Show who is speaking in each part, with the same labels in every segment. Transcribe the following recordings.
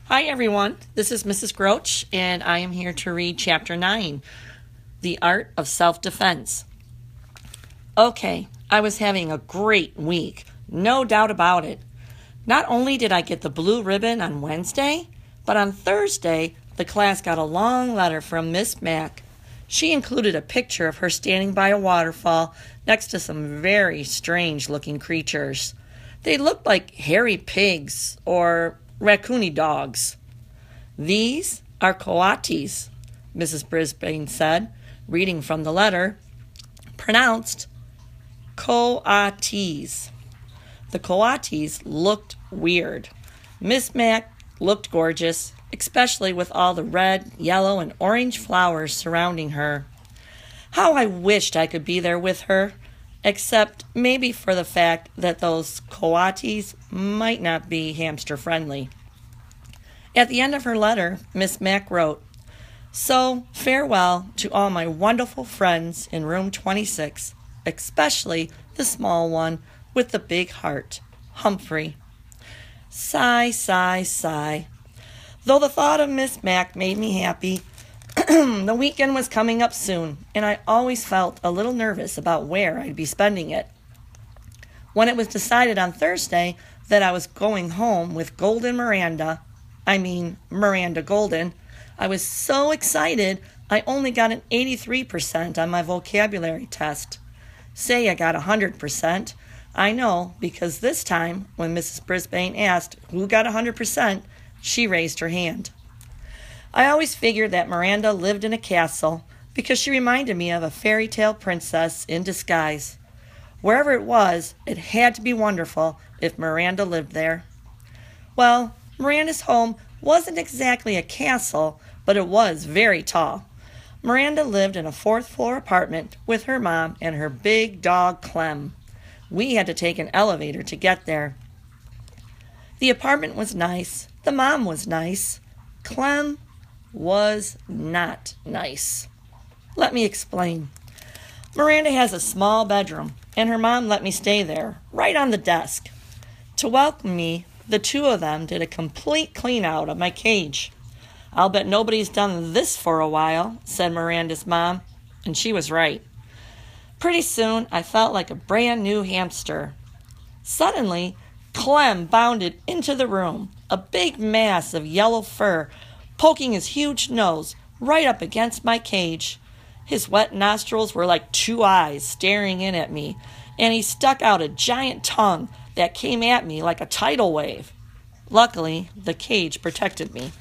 Speaker 1: Hi, everyone. This is Mrs. Groach, and I am here to read Chapter 9, The Art of Self-Defense. Okay, I was having a great week, no doubt about it. Not only did I get the blue ribbon on Wednesday, but on Thursday, the class got a long letter from Miss Mack. She included a picture of her standing by a waterfall next to some very strange-looking creatures. They looked like hairy pigs or raccoony dogs. These are coatis, Mrs. Brisbane said, reading from the letter, pronounced coatis. The coatis looked weird. Miss Mack looked gorgeous, especially with all the red, yellow, and orange flowers surrounding her. How I wished I could be there with her, except maybe for the fact that those coatis might not be hamster-friendly. At the end of her letter, Miss Mack wrote, "So, farewell to all my wonderful friends in room 26, especially the small one with the big heart, Humphrey." Sigh, sigh, sigh. Though the thought of Miss Mack made me happy, the weekend was coming up soon, and I always felt a little nervous about where I'd be spending it. When it was decided on Thursday that I was going home with Miranda Golden, I was so excited I only got an 83% on my vocabulary test. Say I got 100%. I know, because this time, when Mrs. Brisbane asked who got 100%, she raised her hand. I always figured that Miranda lived in a castle because she reminded me of a fairy tale princess in disguise. Wherever it was, it had to be wonderful if Miranda lived there. Well, Miranda's home wasn't exactly a castle, but it was very tall. Miranda lived in a fourth-floor apartment with her mom and her big dog, Clem. We had to take an elevator to get there. The apartment was nice. The mom was nice. Clem was not nice. Let me explain. Miranda has a small bedroom, and her mom let me stay there, right on the desk. To welcome me, the two of them did a complete clean-out of my cage. "I'll bet nobody's done this for a while," said Miranda's mom, and she was right. Pretty soon, I felt like a brand new hamster. Suddenly, Clem bounded into the room, a big mass of yellow fur, poking his huge nose right up against my cage. His wet nostrils were like two eyes staring in at me, and he stuck out a giant tongue that came at me like a tidal wave. Luckily, the cage protected me.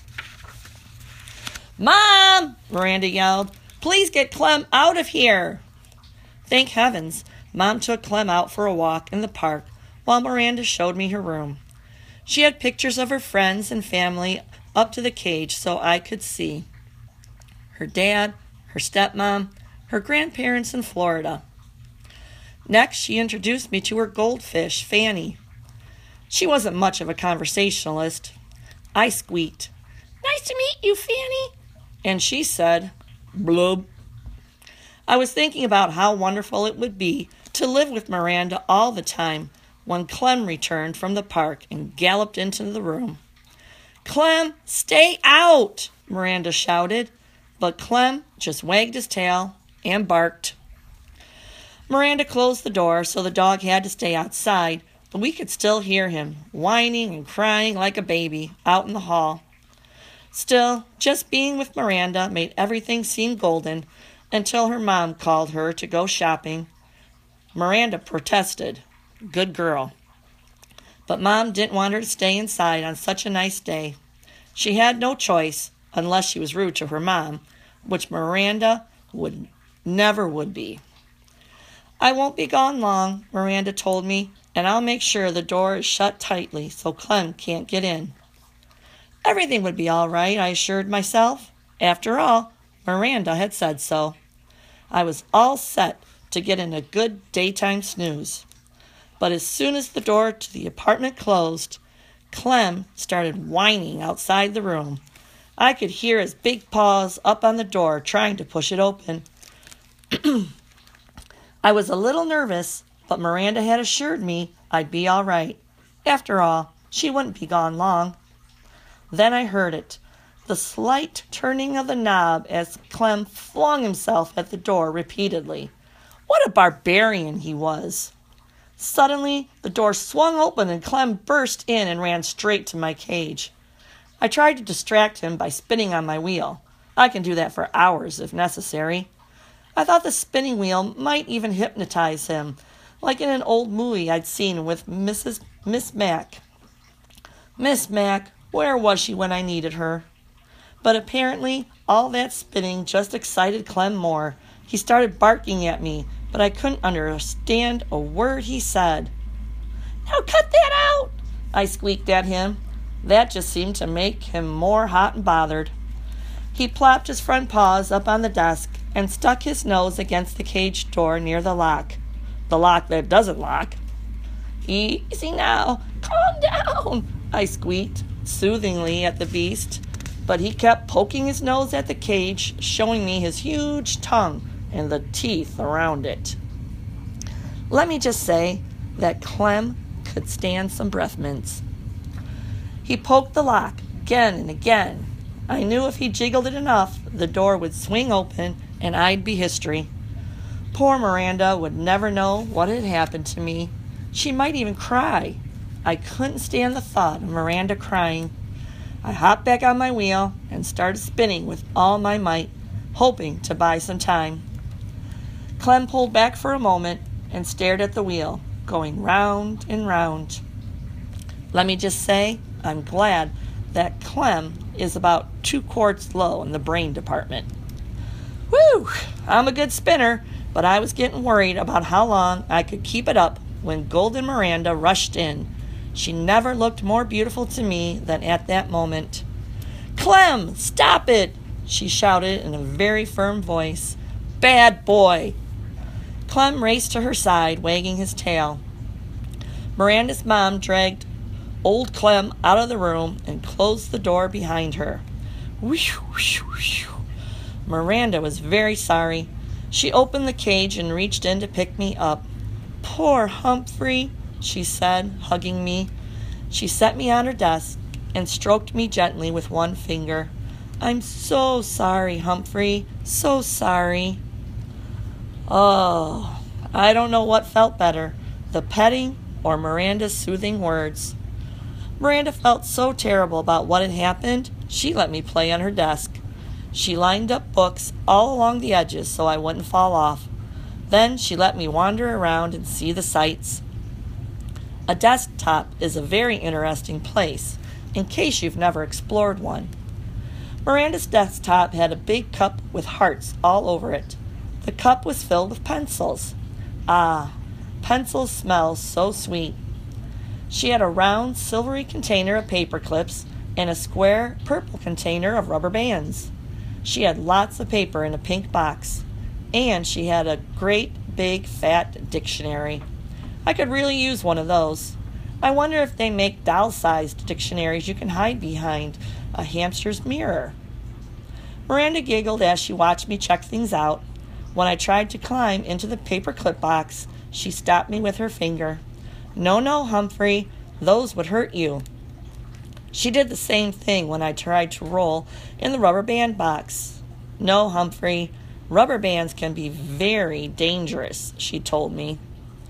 Speaker 1: "Mom!" Miranda yelled. "Please get Clem out of here!" Thank heavens, Mom took Clem out for a walk in the park while Miranda showed me her room. She had pictures of her friends and family up to the cage so I could see. Her dad, her stepmom, her grandparents in Florida. Next, she introduced me to her goldfish, Fanny. She wasn't much of a conversationalist. I squeaked, "Nice to meet you, Fanny." And she said, "Blub." I was thinking about how wonderful it would be to live with Miranda all the time when Clem returned from the park and galloped into the room. "Clem, stay out!" Miranda shouted, but Clem just wagged his tail and barked. Miranda closed the door, so the dog had to stay outside, but we could still hear him, whining and crying like a baby, out in the hall. Still, just being with Miranda made everything seem golden until her mom called her to go shopping. Miranda protested. Good girl. But Mom didn't want her to stay inside on such a nice day. She had no choice, unless she was rude to her mom, which Miranda never would be. "I won't be gone long," Miranda told me, "and I'll make sure the door is shut tightly so Clem can't get in." Everything would be all right, I assured myself. After all, Miranda had said so. I was all set to get in a good daytime snooze. But as soon as the door to the apartment closed, Clem started whining outside the room. I could hear his big paws up on the door trying to push it open. I was a little nervous, but Miranda had assured me I'd be all right. After all, she wouldn't be gone long. Then I heard it, the slight turning of the knob as Clem flung himself at the door repeatedly. What a barbarian he was! Suddenly, the door swung open and Clem burst in and ran straight to my cage. I tried to distract him by spinning on my wheel. I can do that for hours if necessary. I thought the spinning wheel might even hypnotize him, like in an old movie I'd seen with Miss Mac. Miss Mac, where was she when I needed her? But apparently, all that spinning just excited Clem more. He started barking at me, but I couldn't understand a word he said. "Now cut that out!" I squeaked at him. That just seemed to make him more hot and bothered. He plopped his front paws up on the desk and stuck his nose against the cage door near the lock that doesn't lock. "Easy now, calm down," I squeaked soothingly at the beast, but he kept poking his nose at the cage, showing me his huge tongue and the teeth around it. Let me just say that Clem could stand some breath mints. He poked the lock again and again. I knew if he jiggled it enough, the door would swing open and I'd be history. Poor Miranda would never know what had happened to me. She might even cry. I couldn't stand the thought of Miranda crying. I hopped back on my wheel and started spinning with all my might, hoping to buy some time. Clem pulled back for a moment and stared at the wheel, going round and round. Let me just say, I'm glad that Clem is about 2 quarts low in the brain department. Whew! I'm a good spinner, but I was getting worried about how long I could keep it up when Golden Miranda rushed in. She never looked more beautiful to me than at that moment. "Clem, stop it!" she shouted in a very firm voice. "Bad boy!" Clem raced to her side, wagging his tail. Miranda's mom dragged old Clem out of the room and closed the door behind her. Whew, whew, whew. Miranda was very sorry. She opened the cage and reached in to pick me up. "Poor Humphrey," she said, hugging me. She set me on her desk and stroked me gently with one finger. "I'm so sorry, Humphrey, so sorry." Oh, I don't know what felt better, the petting or Miranda's soothing words. Miranda felt so terrible about what had happened, she let me play on her desk. She lined up books all along the edges so I wouldn't fall off. Then she let me wander around and see the sights. A desktop is a very interesting place, in case you've never explored one. Miranda's desktop had a big cup with hearts all over it. The cup was filled with pencils. Ah, pencils smell so sweet. She had a round, silvery container of paper clips and a square, purple container of rubber bands. She had lots of paper in a pink box, and she had a great, big, fat dictionary. I could really use one of those. I wonder if they make doll-sized dictionaries you can hide behind a hamster's mirror. Miranda giggled as she watched me check things out. When I tried to climb into the paper clip box, she stopped me with her finger. "No, no, Humphrey, those would hurt you." She did the same thing when I tried to roll in the rubber band box. "No, Humphrey, rubber bands can be very dangerous," she told me.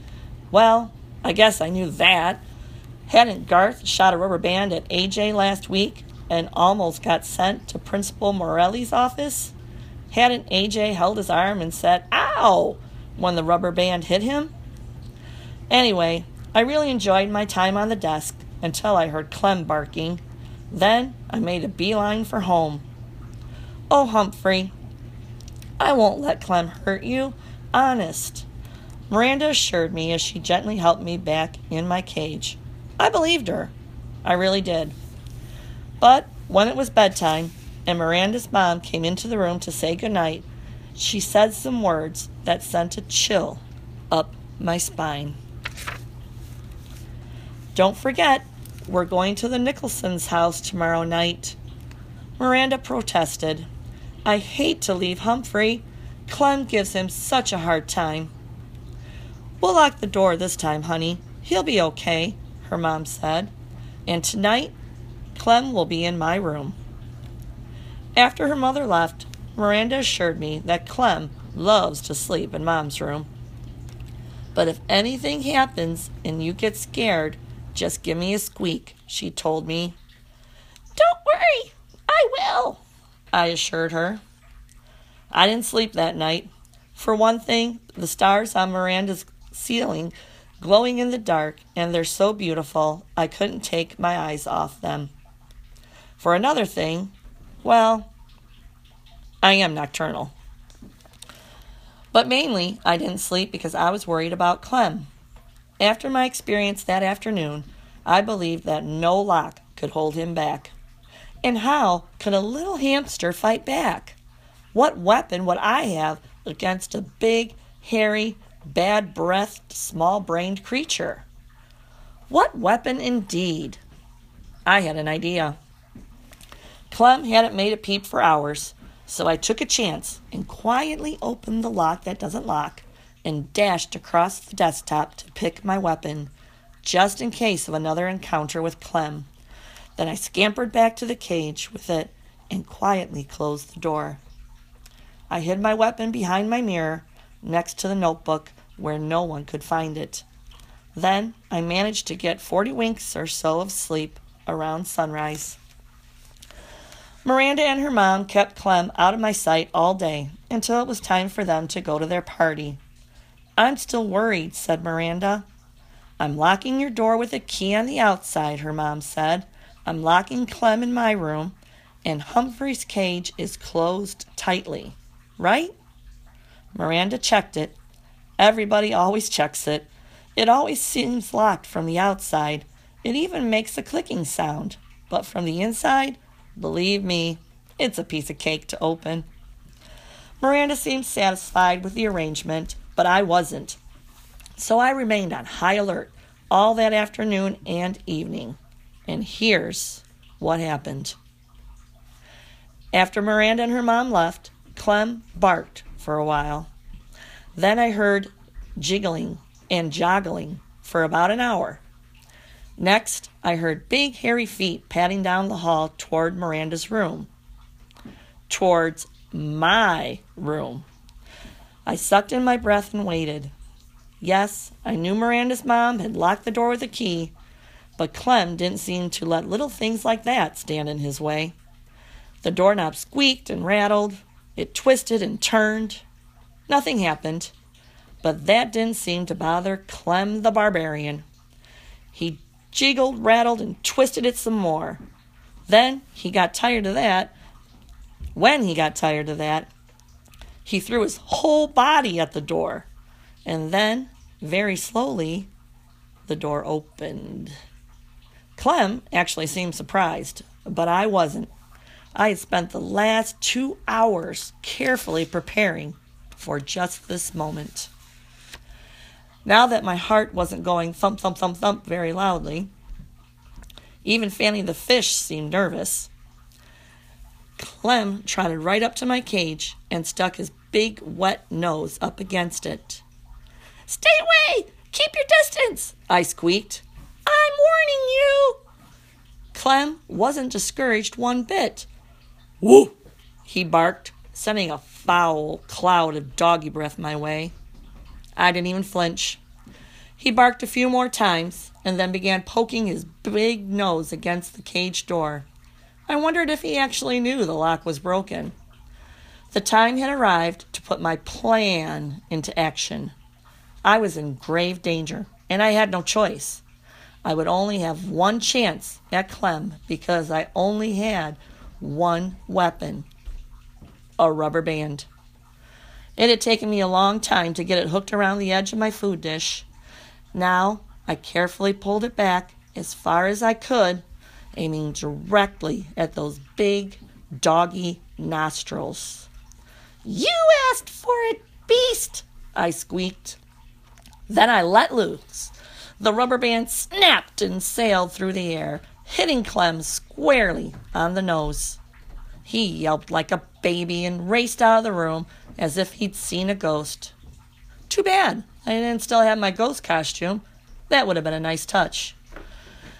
Speaker 1: Well, I guess I knew that. Hadn't Garth shot a rubber band at AJ last week and almost got sent to Principal Morelli's office? Hadn't AJ held his arm and said, "Ow!" when the rubber band hit him? Anyway, I really enjoyed my time on the desk until I heard Clem barking. Then I made a beeline for home. "Oh, Humphrey, I won't let Clem hurt you. Honest." Miranda assured me as she gently helped me back in my cage. I believed her. I really did. But when it was bedtime and Miranda's mom came into the room to say goodnight, she said some words that sent a chill up my spine. "Don't forget, we're going to the Nicholson's house tomorrow night." Miranda protested. "I hate to leave Humphrey. Clem gives him such a hard time." "We'll lock the door this time, honey. He'll be okay," her mom said. "And tonight, Clem will be in my room. After her mother left, Miranda assured me that Clem loves to sleep in Mom's room. But if anything happens and you get scared, just give me a squeak, she told me. Don't worry, I will, I assured her. I didn't sleep that night. For one thing, the stars on Miranda's ceiling glowing in the dark, and they're so beautiful, I couldn't take my eyes off them. For another thing, well, I am nocturnal. But mainly, I didn't sleep because I was worried about Clem. After my experience that afternoon, I believed that no lock could hold him back. And how could a little hamster fight back? What weapon would I have against a big, hairy, bad-breathed, small-brained creature? What weapon indeed? I had an idea. Clem hadn't made a peep for hours, so I took a chance and quietly opened the lock that doesn't lock and dashed across the desktop to pick my weapon, just in case of another encounter with Clem. Then I scampered back to the cage with it and quietly closed the door. I hid my weapon behind my mirror next to the notebook where no one could find it. Then I managed to get 40 winks or so of sleep around sunrise. Miranda and her mom kept Clem out of my sight all day until it was time for them to go to their party. I'm still worried, said Miranda. I'm locking your door with a key on the outside, her mom said. I'm locking Clem in my room, and Humphrey's cage is closed tightly. Right? Miranda checked it. Everybody always checks it. It always seems locked from the outside. It even makes a clicking sound. But from the inside, believe me, it's a piece of cake to open. Miranda seemed satisfied with the arrangement, but I wasn't. So I remained on high alert all that afternoon and evening. And here's what happened. After Miranda and her mom left, Clem barked for a while. Then I heard jiggling and joggling for about an hour. Next, I heard big hairy feet padding down the hall toward Miranda's room. Towards my room. I sucked in my breath and waited. Yes, I knew Miranda's mom had locked the door with a key, but Clem didn't seem to let little things like that stand in his way. The doorknob squeaked and rattled. It twisted and turned. Nothing happened, but that didn't seem to bother Clem the barbarian. He jiggled, rattled, and twisted it some more. Then he got tired of that. When he got tired of that, he threw his whole body at the door. And then, very slowly, the door opened. Clem actually seemed surprised, but I wasn't. I had spent the last 2 hours carefully preparing for just this moment. Now that my heart wasn't going thump, thump, thump, thump very loudly, even Fanny the fish seemed nervous. Clem trotted right up to my cage and stuck his big wet nose up against it. Stay away! Keep your distance! I squeaked. I'm warning you! Clem wasn't discouraged one bit. Woo! He barked, sending a foul cloud of doggy breath my way. I didn't even flinch. He barked a few more times and then began poking his big nose against the cage door. I wondered if he actually knew the lock was broken. The time had arrived to put my plan into action. I was in grave danger, and I had no choice. I would only have one chance at Clem because I only had one weapon, a rubber band. It had taken me a long time to get it hooked around the edge of my food dish. Now I carefully pulled it back as far as I could, aiming directly at those big, doggy nostrils. You asked for it, beast! I squeaked. Then I let loose. The rubber band snapped and sailed through the air, hitting Clem squarely on the nose. He yelped like a baby and raced out of the room as if he'd seen a ghost. Too bad I didn't still have my ghost costume. That would have been a nice touch.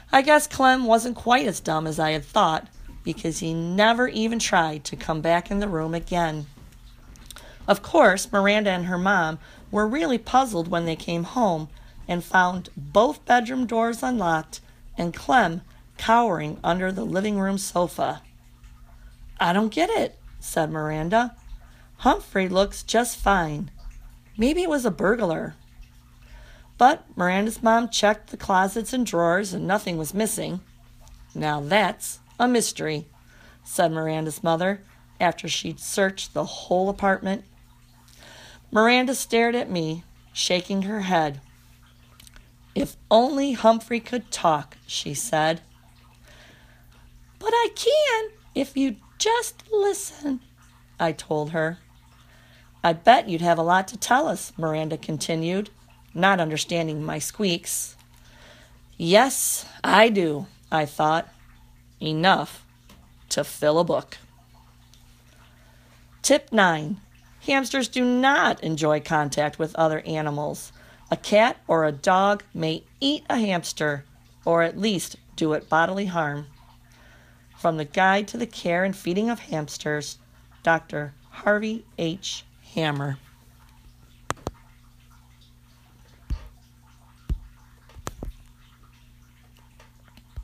Speaker 1: I guess Clem wasn't quite as dumb as I had thought, because he never even tried to come back in the room again. Of course, Miranda and her mom were really puzzled when they came home and found both bedroom doors unlocked and Clem cowering under the living room sofa. "I don't get it," said Miranda. "Humphrey looks just fine. Maybe it was a burglar." But Miranda's mom checked the closets and drawers and nothing was missing. "Now that's a mystery," said Miranda's mother after she'd searched the whole apartment. Miranda stared at me, shaking her head. "If only Humphrey could talk," she said. "But I can if you just listen," I told her. "I bet you'd have a lot to tell us," Miranda continued, not understanding my squeaks. Yes, I do, I thought. Enough to fill a book. Tip 9. Hamsters do not enjoy contact with other animals. A cat or a dog may eat a hamster, or at least do it bodily harm. From the Guide to the Care and Feeding of Hamsters, Dr. Harvey H. Hammer.